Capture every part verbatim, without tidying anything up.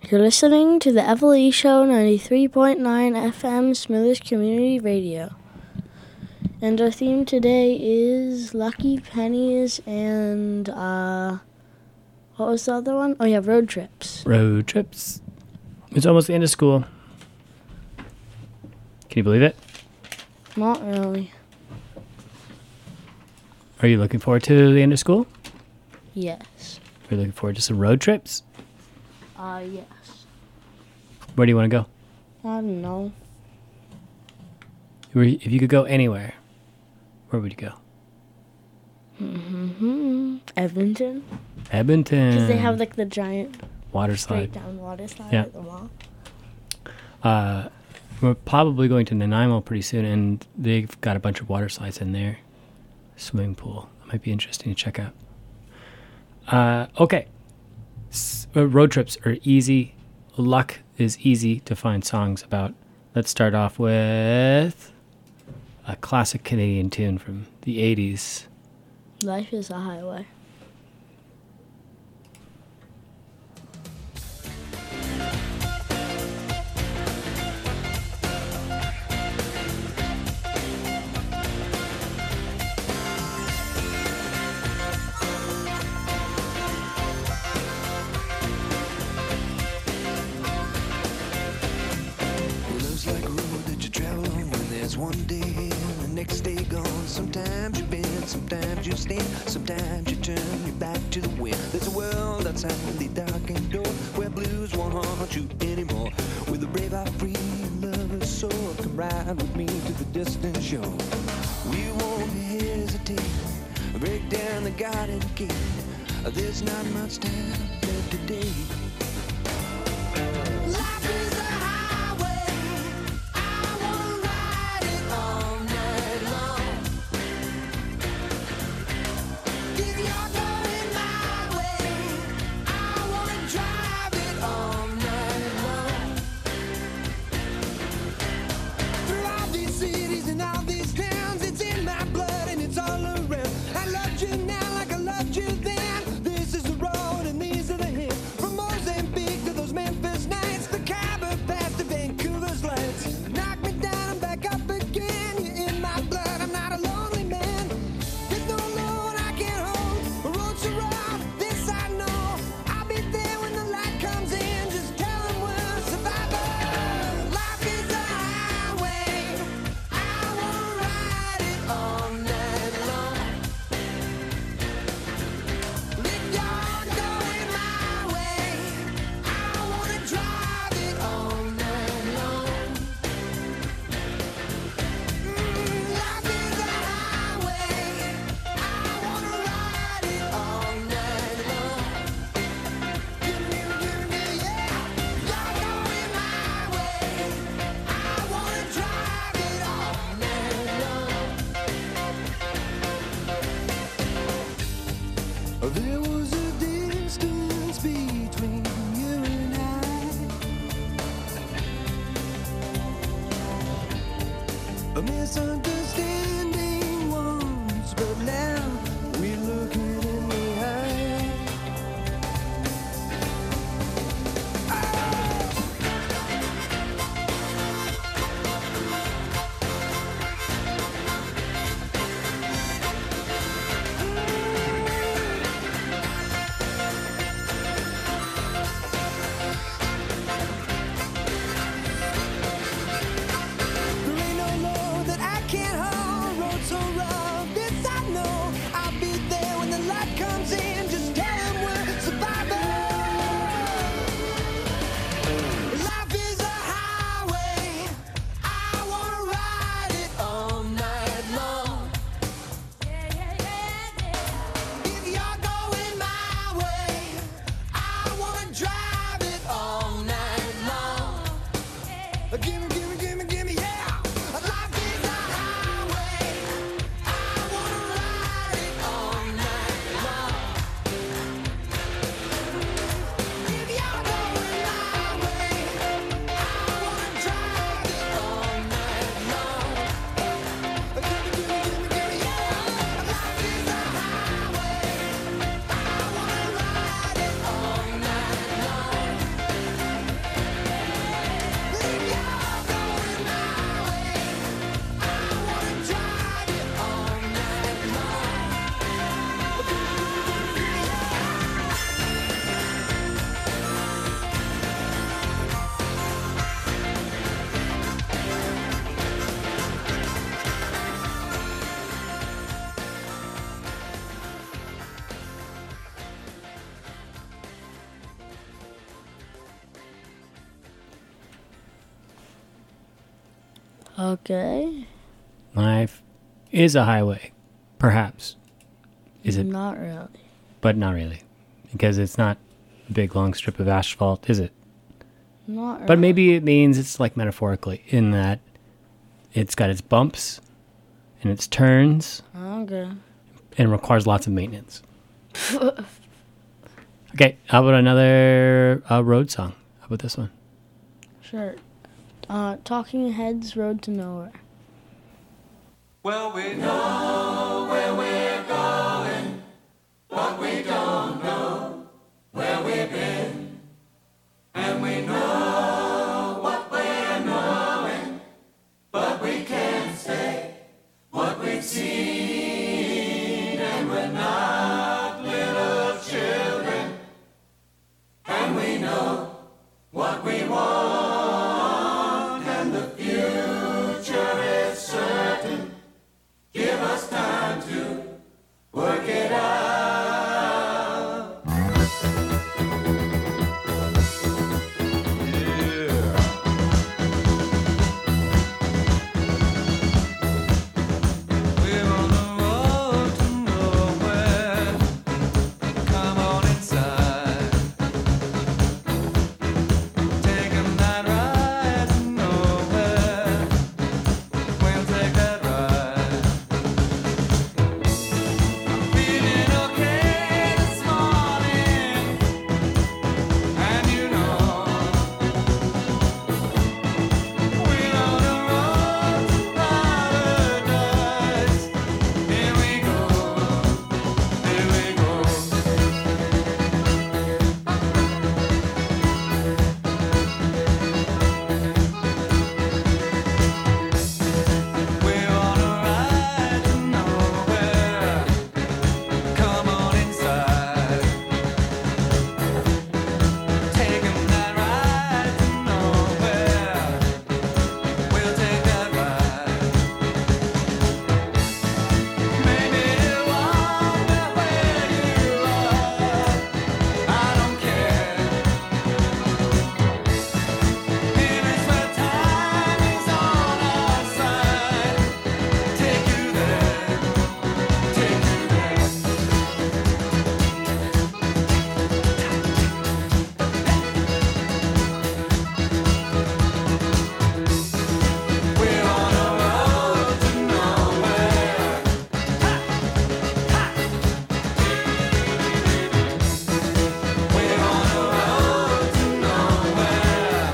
You're listening to the Evely Show, ninety-three point nine F M, Smithers Community Radio. And our theme today is Lucky Pennies and, uh, what was the other one? Oh, yeah, road trips. Road trips. It's almost the end of school. Can you believe it? Not really. Are you looking forward to the end of school? Yes. Are you looking forward to some road trips? Uh, yes. Where do you want to go? I don't know. Where- If you could go anywhere, where would you go? Mm-hmm. Edmonton. Edmonton. Because they have, like, the giant water straight slide. down water slide Yeah. at the mall. Uh, we're probably going to Nanaimo pretty soon, and they've got a bunch of water slides in there. Swimming pool. That might be interesting to check out. Uh, okay. S- uh, road trips are easy. Luck is easy to find songs about. Let's start off with a classic Canadian tune from the eighties. Life is a highway. Love's like a road that you travel on when there's one day here and the next day gone. Sometimes you bend, sometimes you stand, sometimes you turn your back to the wind. There's a world outside the darkened door where blues won't haunt you anymore. With a brave heart free and lover's soul, come ride with me to the distant shore. We won't hesitate, break down the garden gate. There's not much time left today. Life is a highway. I wanna ride it all night long. If you're going my way, I wanna drive it all night long. Through all these cities and all these towns, it's in my blood and it's all around. I loved you now like I loved you then. This is the road and these are the hills. From Mozambique to those Memphis nights, the Khyber Pass to Vancouver's lights. Knock me down and back up again. You're in my blood, I'm not a lonely man. There's no load I can't hold. The road's so rough, this I know. I'll be there when the light comes in. Just tell them we're survivors. Life is a highway. I wanna ride it all night long. If you're going my way, I wanna drive it all night long. Mm, life is a highway. I wanna ride it all night long. Give me, give me, yeah. You're going my way. I wanna drive it all night long. There was a distance between you and I, a misunderstanding once, but now we look it in the eye. There ain't no load that I can't hold. Okay. Life is a highway, perhaps. Is it? Not really. But not really, because it's not a big long strip of asphalt, is it? Not really. But maybe it means it's like metaphorically in that it's got its bumps and its turns Okay. and requires lots of maintenance. Okay, how about another uh, road song? How about this one? Sure. Uh, Talking Heads, Road to Nowhere. Well, we know where we're going, but we don't know where we've been. And we know what we're knowing, but we can't say what we've seen. And we're not little children, and we know what we want, and the future is certain. Give us time to work it out. We're on the road to nowhere. Come on inside. Taking that ride to nowhere. We'll take that ride. Feeling okay this morning, and you know we're on the road to paradise. Here we go, here we go. We're on a ride to nowhere. Come on inside. Taking that ride to nowhere. We'll take that ride. Maybe it won't be where you are. I don't care. Here is where time is on our side. Take you there. Take you there. We're on a road to nowhere. We're on a road to nowhere.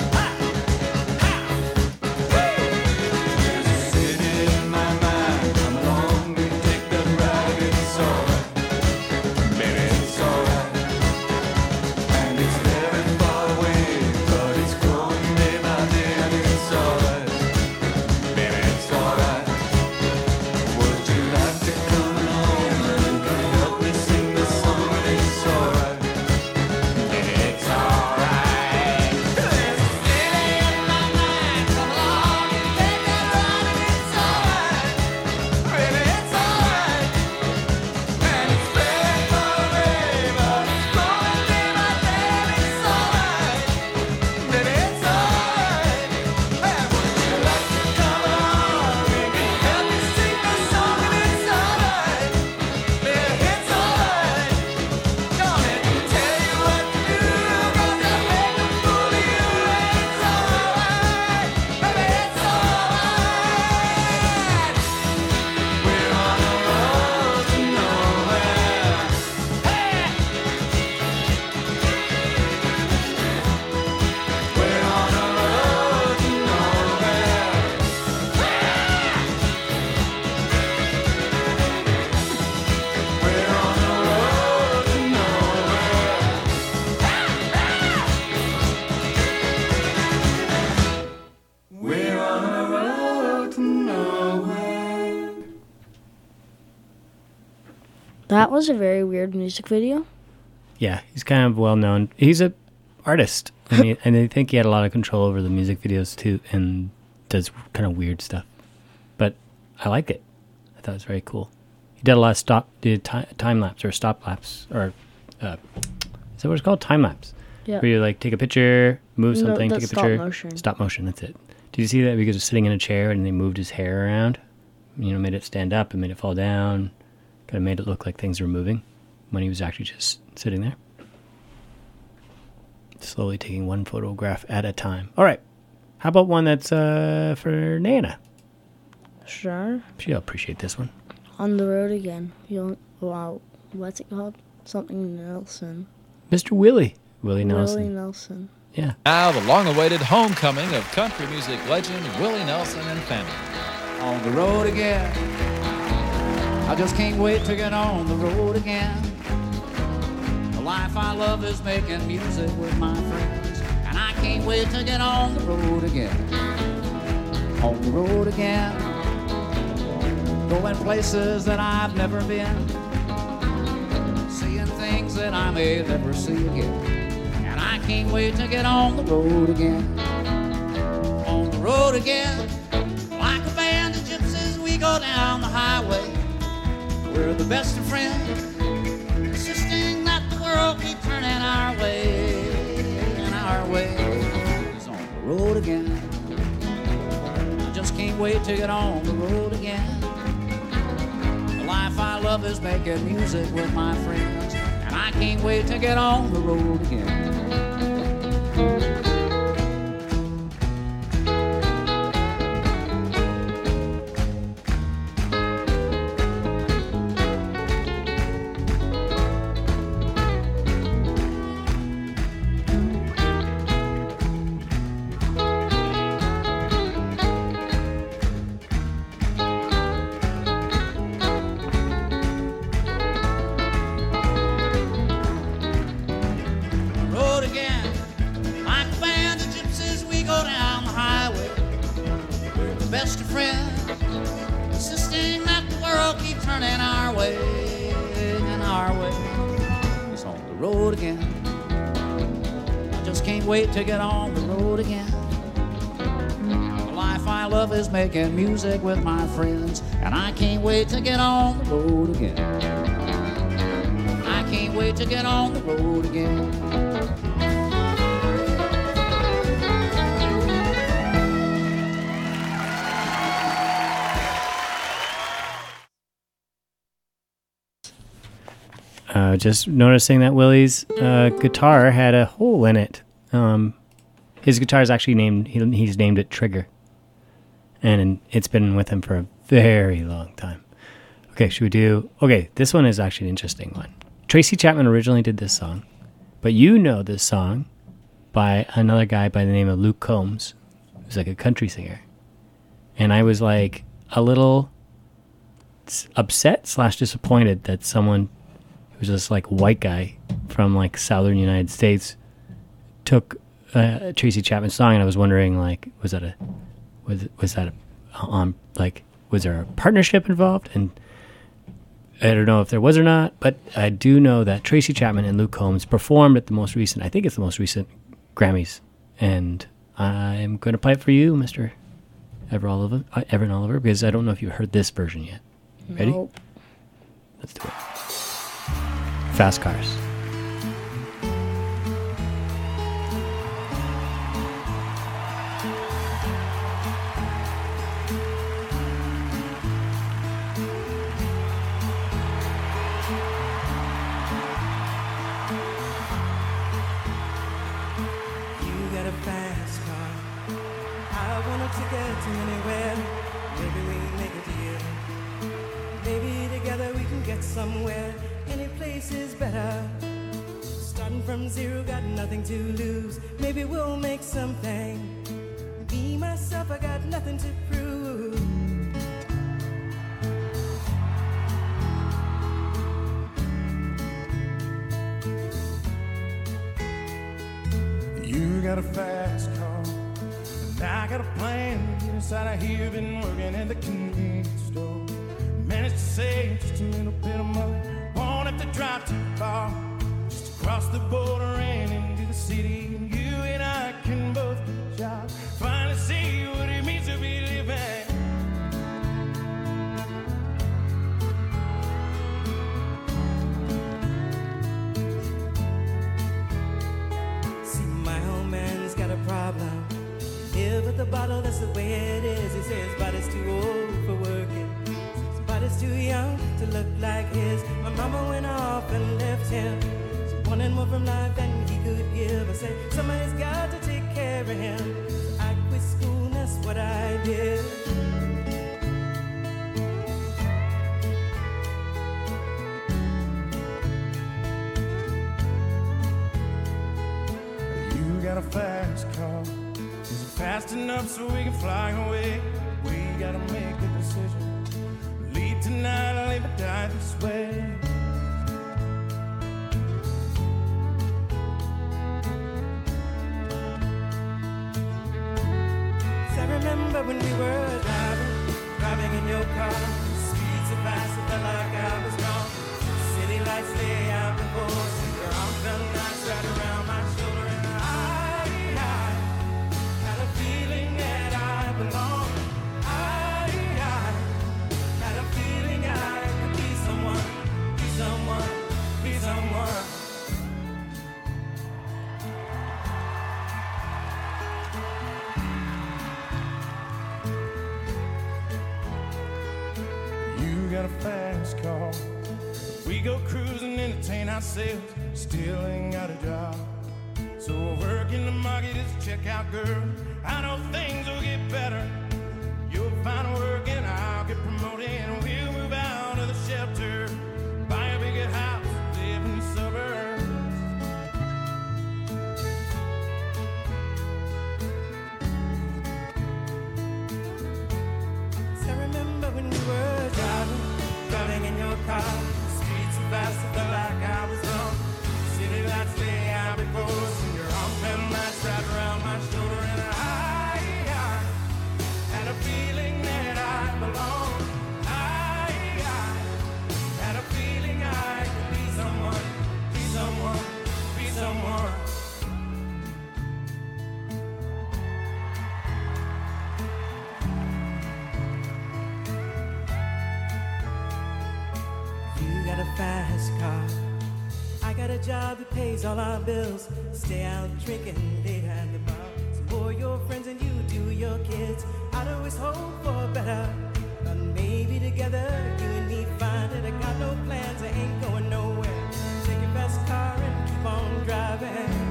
There's a city in my mind. Come along and take that ride. It's alright, baby, it's alright. And it's very far away, but it's growing day by day. And it's alright, baby, it's alright. Would you like to come along and help me sing this song? It's alright, it's alright. There's a city in my mind. Come along and take that ride. It's alright, baby, it's alright. And it's very far away, but it's growing day by day. It's alright, baby, it's alright. Hey, would you like to come along and help me sing this song? It's alright, baby, it's alright. Don't let me tell you what to do, 'cause I'll make a fool of you. It's alright, baby, it's alright. We're on a road to nowhere. Hey! We're on a road to nowhere. We're on a road to nowhere. We're on a road to nowhere. That was a very weird music video. Yeah, he's kind of well known. He's a artist, and, he, and I think he had a lot of control over the music videos too, and does kind of weird stuff. But I like it. I thought it was very cool. He did a lot of stop, did ti- time lapse or stop lapse, or uh, is that what it's called? Time lapse. Yeah. Where you like take a picture, move No, something, that's take a stop picture. motion. Stop motion. That's it. Did you see that? Because he was sitting in a chair and they moved his hair around. You know, made it stand up and made it fall down. Kind of made it look like things were moving when he was actually just sitting there. Slowly taking one photograph at a time. All right. How about one that's uh, for Nana? Sure. She'll appreciate this one. On the road again. You wow, what's it called? Something Nelson. Mister Willie. Willie Nelson. Willie Nelson. Yeah. Now the long-awaited homecoming of country music legend Willie Nelson and family. On the road again. I just can't wait to get on the road again. The life I love is making music with my friends, and I can't wait to get on the road again. On the road again. Going places that I've never been. Seeing things that I may never see again. And I can't wait to get on the road again. On the road again. Like a band of gypsies, we go down the highway. We're the best of friends, insisting that the world keep turning our way, and our way is on the road again. I just can't wait to get on the road again. The life I love is making music with my friends, and I can't wait to get on the road again. To get on the road again. The life I love is making music with my friends, and I can't wait to get on the road again. I can't wait to get on the road again. Uh, just noticing that Willie's uh, guitar had a hole in it. Um, his guitar is actually named, he, he's named it Trigger. And it's been with him for a very long time. Okay, should we do, okay, this one is actually an interesting one. Tracy Chapman originally did this song, but you know this song by another guy by the name of Luke Combs, who's like a country singer. And I was like a little upset slash disappointed that someone who was just like white guy from like southern United States took uh, Tracy Chapman's song, and I was wondering, like, was that a, was was that a, um, like, was there a partnership involved? And I don't know if there was or not, but I do know that Tracy Chapman and Luke Combs performed at the most recent, I think it's the most recent Grammys, and I'm going to play it for you, Mister Ever Oliver, uh, Evan Oliver, because I don't know if you heard this version yet. Ready? Nope. Let's do it. Fast Cars. Somewhere, any place is better. Starting from zero, got nothing to lose. Maybe we'll make something. Me, myself, I got nothing to prove. You got a fast car, and I got a plan to get inside of here. Been working at the convenience store. Managed to save just a little bit of money. Won't have to drive too far. Just across the border and into the city. And you and I can both get a job. Finally see what it means to be living. See, my old man's got a problem. Never with the bottle, that's the way it is. He says his body's too old for working, his body's too young to look like his. My mama went off and left him. She wanted more from life than he could give. I said, somebody's got to take care of him. So I quit school, and that's what I did. You got a fast car. Is it fast enough so we can fly away? We gotta make a decision. Leave tonight or live or die this way. I remember when we were driving, driving in your car. Speed so fast, it felt like I was gone. City lights lay out before us. Your arm felt nice right around my shoulder, and I, I had a feeling that I belonged. I, I had a feeling I could be someone, be someone, be someone. You got a fast car. We go cruising, entertain ourselves. Still ain't got a job. So we're working the market as a checkout girl. I know things will get better. You'll find work and I'll get promoted. And we'll move out of the shelter, buy a bigger house, live in the suburbs. I remember when we were driving, driving in your car. Speed so fast, it felt like I was gone. City lights lay out before us, and your arm felt nice right around my shoulder. And I, I had a feeling that I belonged. I, I had a feeling I could be someone, be someone, be someone. You got a fast car. I got a job that pays all our bills. Stay out drinking late at the bar. Support your friends and you do your kids. I'd always hope for better, but maybe together you and me find it. I got no plans, I ain't going nowhere. Take your fast car and keep on driving.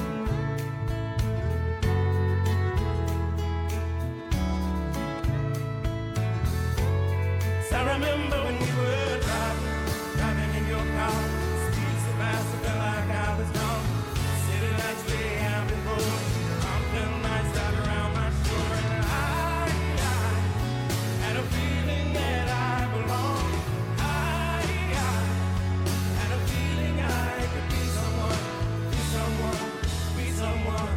So I remember when we were driving, driving in your car. Speed so fast, it felt like I was gone. City lights lay out before us. Your arm felt nice right around my shoulder. And I, I had a feeling that I belonged. I, I had a feeling I could be someone, be someone, be someone.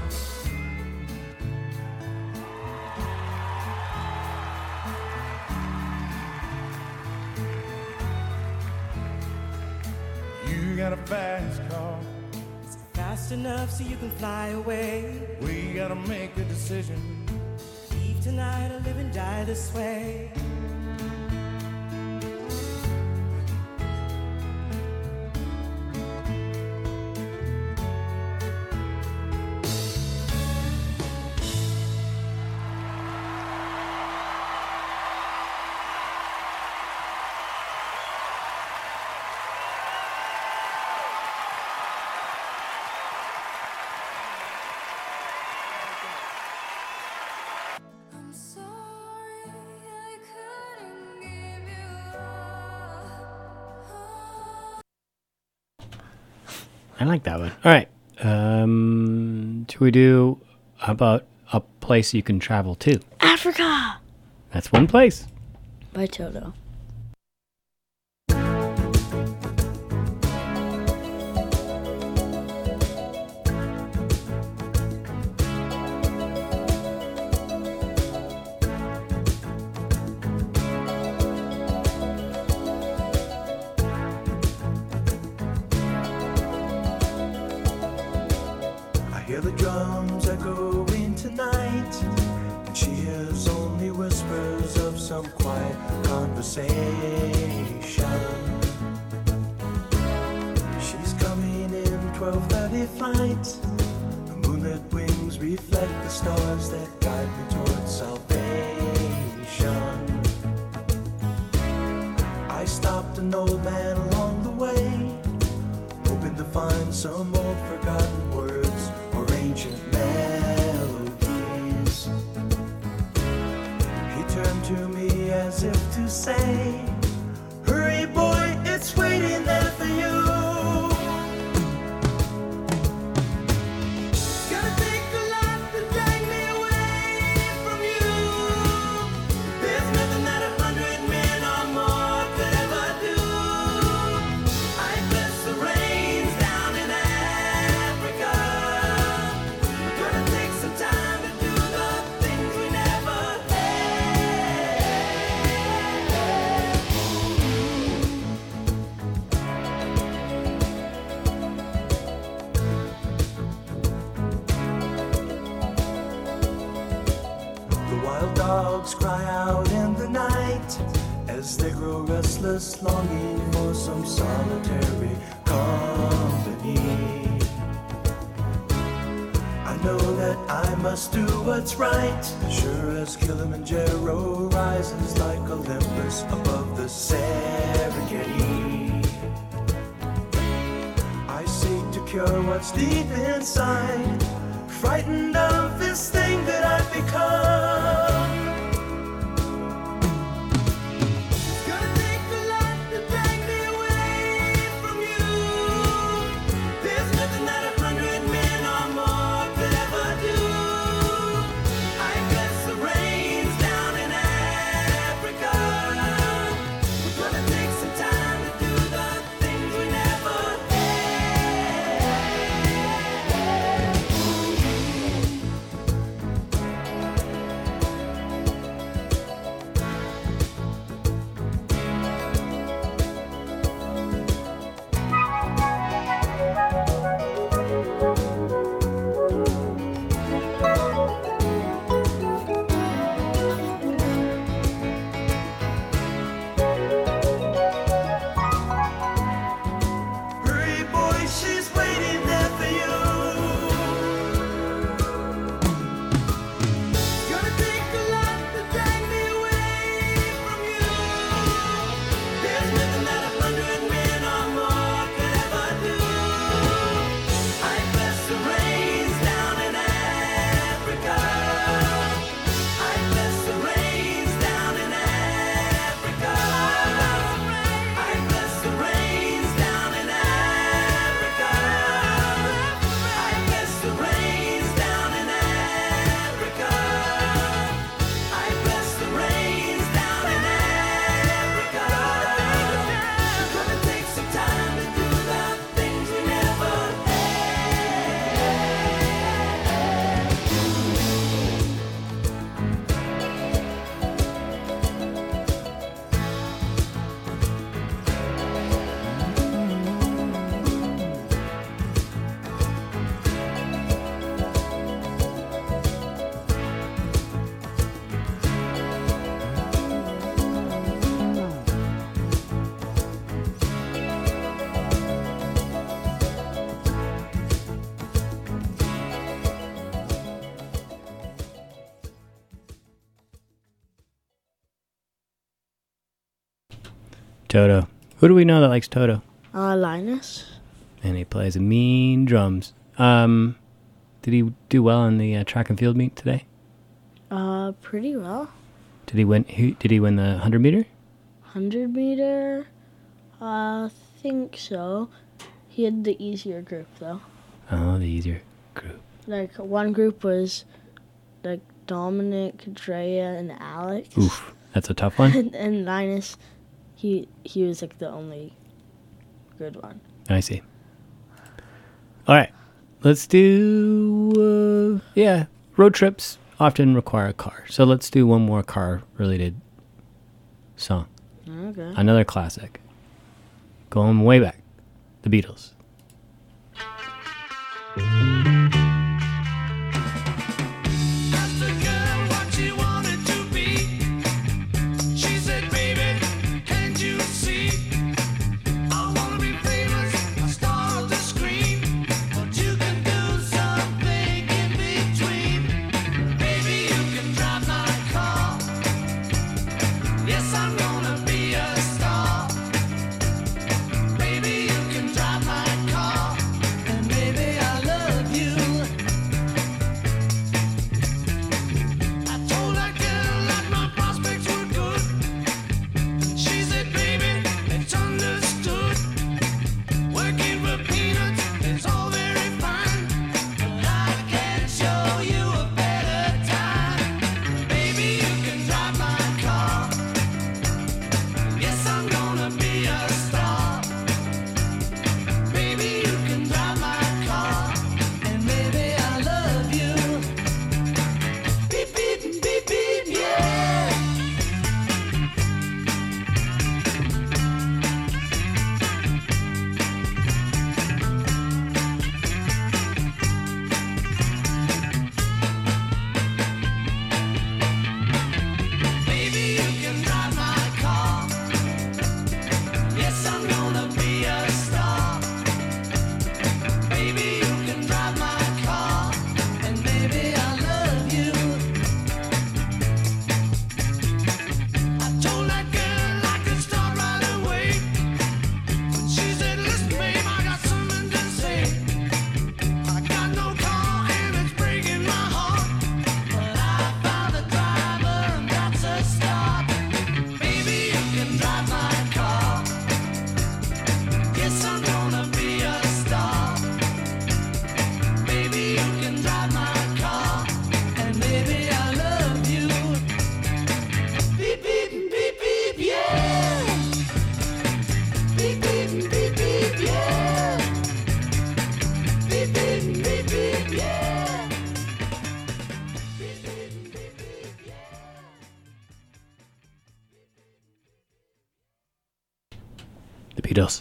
You got a fast car. Is it fast enough so you can fly away? We gotta make a decision. Leave tonight or live and die this way. I'm sorry I couldn't give you all. I like that one. All right. Um, should we do how about a place you can travel to? Africa That's one place. by Toto. I hear the drums echoing tonight, and she hears only whispers of some quiet conversation. She's coming in twelve thirty flight, the moonlit wings reach reflect the stars that guide me towards salvation. I stopped an old man along the way, hoping to find some old forgotten words or ancient melodies. He turned to me as if to say, hurry boy, it's waiting there for you. It's gonna take a lot to drag me away from you. There's nothing that a hundred men or more could ever do. I bless the rains down in Africa. It's gonna take some time to do the things we never The wild dogs cry out in the night as they grow restless, longing for some solitary company. I know that I must do what's right, sure as Kilimanjaro rises like Olympus above the Serengeti. I seek to cure what's deep inside, frightened of this thing that I've become. It's gonna take a lot to drag me away from you. There's nothing that a hundred men or more could ever do. I bless the rains down in Africa. It's gonna take some time to do the things we never Hurry boy, she's waiting there for you. It's gonna take a lot to drag me away from you. There's nothing that a hundred men or more could ever do. I bless the rains down in Africa. I bless the rains down in Africa. I bless the rains down in Africa. I bless the rains down in Africa. I bless the rains down in Africa. It's gonna take some time to do the things we never Toto. Who do we know that likes Toto? Uh, Linus. And he plays mean drums. Um, did he do well on the uh, track and field meet today? Uh, pretty well. Did he win? Who, did he win the hundred meter? Hundred meter. I uh, think so. He had the easier group though. Oh, the easier group. Like one group was like Dominic, Drea, and Alex. Oof, that's a tough one. and, and Linus, he he was like the only good one. I see. All right, let's do. Uh, yeah, road trips often require a car, so let's do one more car-related song. Okay. Another classic. Going way back, the Beatles. Asked the girl what she wanted to be. She said, baby, can't you see? I wanna be famous, a star of the screen. But you can do something in between. Beatles.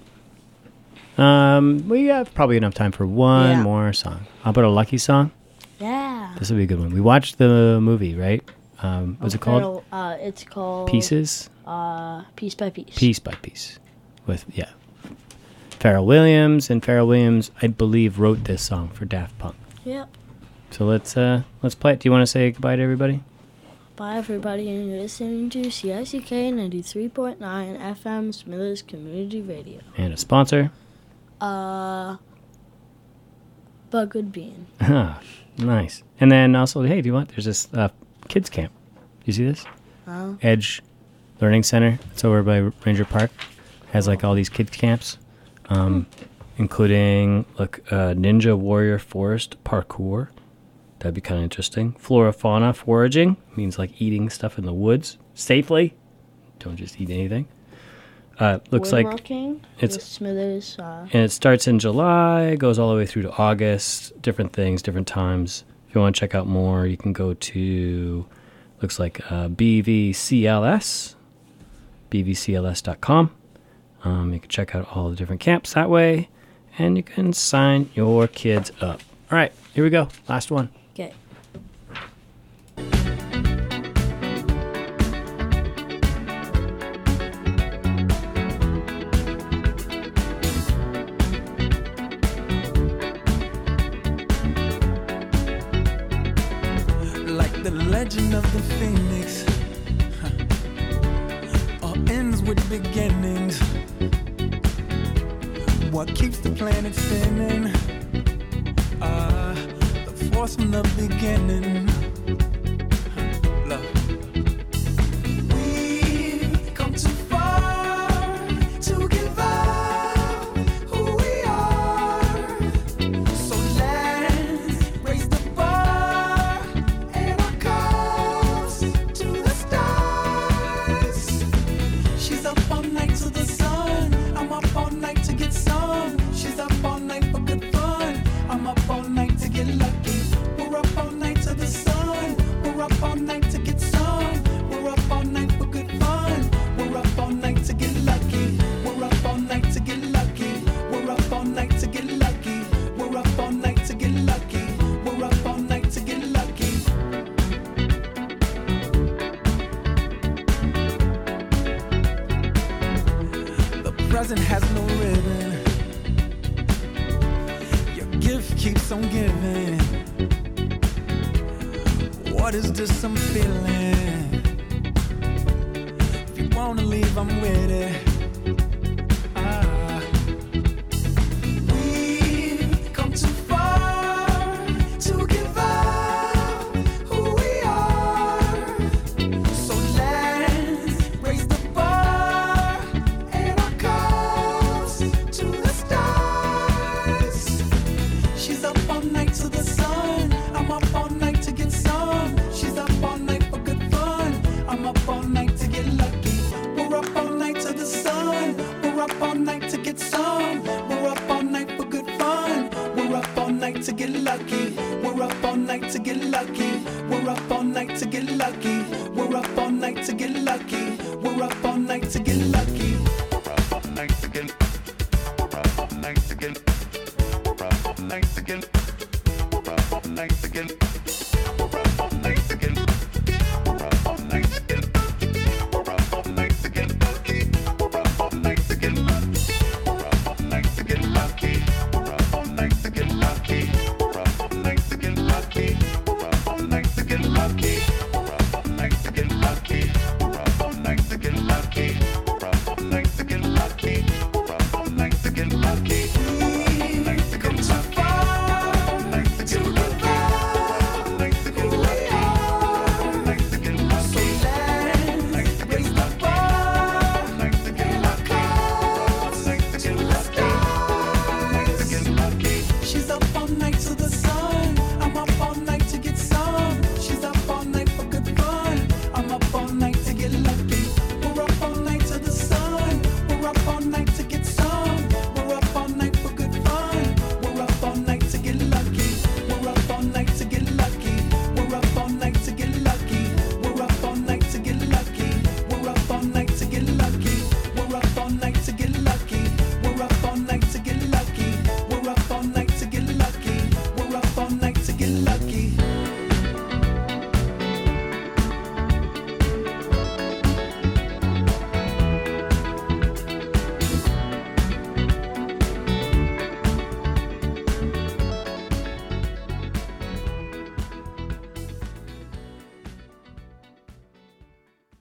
Um, we have probably enough time for one Yeah. more song. How about a Lucky song? Yeah. This will be a good one. We watched the movie, right? Um, what's it called? Feral- Uh, it's called Pieces? Uh, piece by piece. Piece by Piece. With, yeah. Pharrell Williams. And Pharrell Williams, I believe, wrote this song for Daft Punk. Yep. So let's uh, let's play it. Do you want to say goodbye to everybody? Bye, everybody, and you're listening to C I C K ninety-three point nine F M Smithers Community Radio. And a sponsor. Uh, But Good Bean. Ah, nice. And then also, hey, do you want? There's this uh, kids camp. Do you see this? Oh. Edge Learning Center. It's over by Ranger Park. Has like all these kids camps, um, including like uh, Ninja Warrior Forest Parkour. That'd be kind of interesting. Flora Fauna Foraging means like eating stuff in the woods safely. Don't just eat anything. Uh, looks like Woodworking it's- with Smithers. Uh, and it starts in July, goes all the way through to August. Different things, different times. If you want to check out more, you can go to, looks like uh, B V C L S, B V C L S dot com. Um, you can check out all the different camps that way, and you can sign your kids up. All right, here we go. Last one. okay. Like the legend of the phoenix, huh, all ends with beginnings. What keeps the planet spinning? Uh, the force from the beginning. Huh, look. We've come too far to give up who we are. So let's raise the bar and our cups to the stars. She's up all night to the sun. I'm up all night to get some. She's up all night for good fun. I'm up all night to get lucky. We're up all night to the sun. We're up all night to get some. We're up all night for good fun. We're up all night to get lucky. We're up all night to get lucky. We're up all night to get lucky. We're up all night to get lucky. We're up all night to get lucky. The present has no ribbon. Your gift keeps on giving. What is this I'm feeling? If you wanna leave, I'm with it. Ah. We've come too far to give up who we are. So let's raise the bar and our cups to the stars. She's up all night to the sun. I'm up all night to get some. She's up all night for good fun. I'm up all night to get lucky. We're up all night to the sun. We're up all night to get some. We're up all night for good fun. We're up all night to get lucky. We're up all night to get lucky. We're up all night to get lucky. We're up all night to get lucky. We're up all night to get lucky. Come too far to give up who we are. So let's raise the bar and our cups to the stars. She's up all night to the sun. I'm up all night to get some. She's up all night for good fun. I'm up all night to get lucky. We're up all night to the sun. We're up all night to get some. We're up all night for good fun. We're up all night to get lucky. We're up all night to get